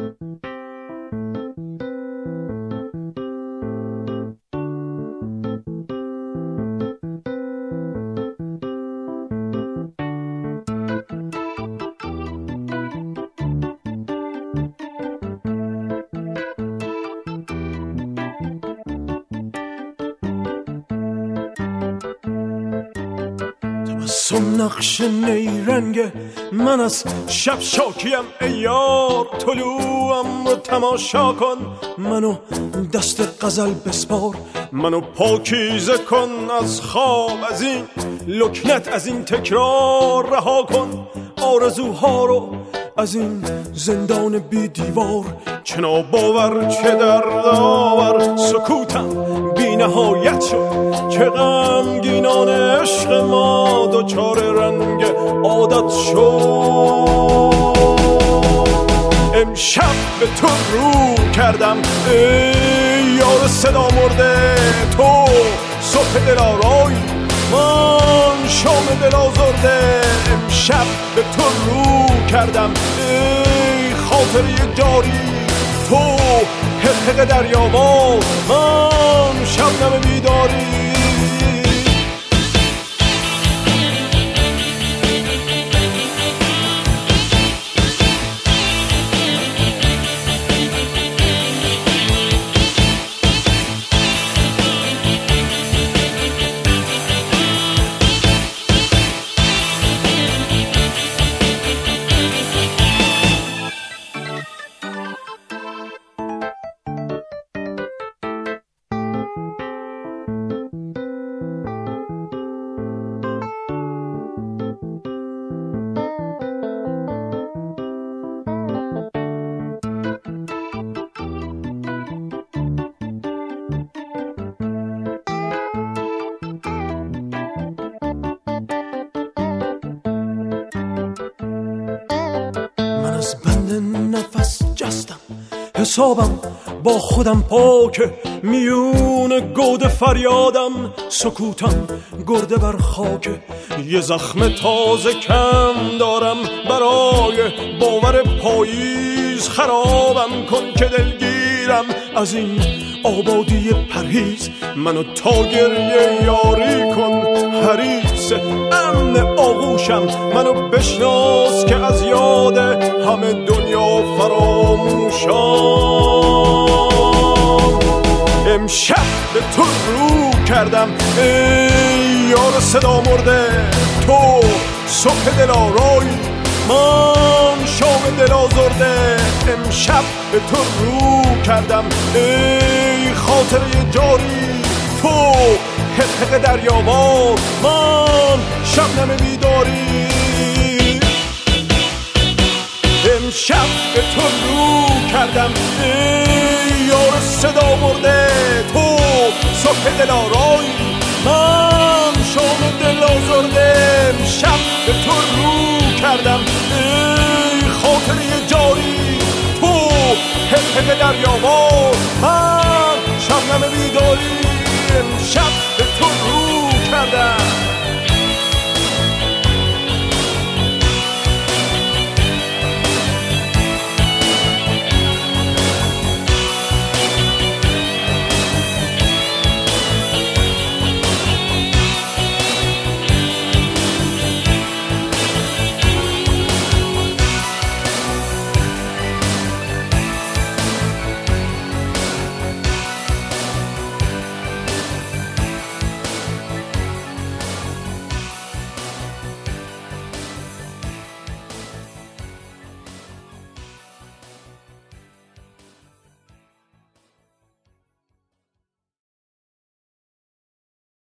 نقش نیرنگ من از شب شاکیم ای یار، طلوعم رو تماشا کن، منو دست غزل بسپار، منو پاکیزه کن از خواب، از این لکنت، از این تکرار رها کن آرزوها رو از این زندان بی دیوار. چه ناباور چه دردآور سکوتم بی نهایت شد، چه غمگینان عشق ما دچار رنگ عادت شد. امشب به تو رو کردم ای یار صدا مرده، تو صبح دلارای من شام دل آزرده. امشب به تو رو کردم ای خاطره جاری، تو حقق دریاوار من شبنم بیداری. حسابم با خودم پاکه، میون گود فریادم سکوتم گرده بر خاکه. یه زخم تازه کم دارم برای باور پاییز، خرابم کن که دلگیرم از این آبادی پرهیز. منو تا گریه یاری کن حریص امن آغوشم، منو بشناس که از یاد همه دنیا فراموشم. امشب به تو رو کردم ای یار صدا مرده، تو صبح دلارای من شام دل آزرده. امشب به تو رو کردم ای خاطره جاری، تو حقق دریاوار من شبنم بیداری. امشب به تو رو کردم ای یار صدا مرده، تو صبح دلارای من شام دل آزرده. امشب به تو رو کردم ای خاطره جاری، تو حقق دریاوار من شبنم بیداری. امشب به تو رو کردم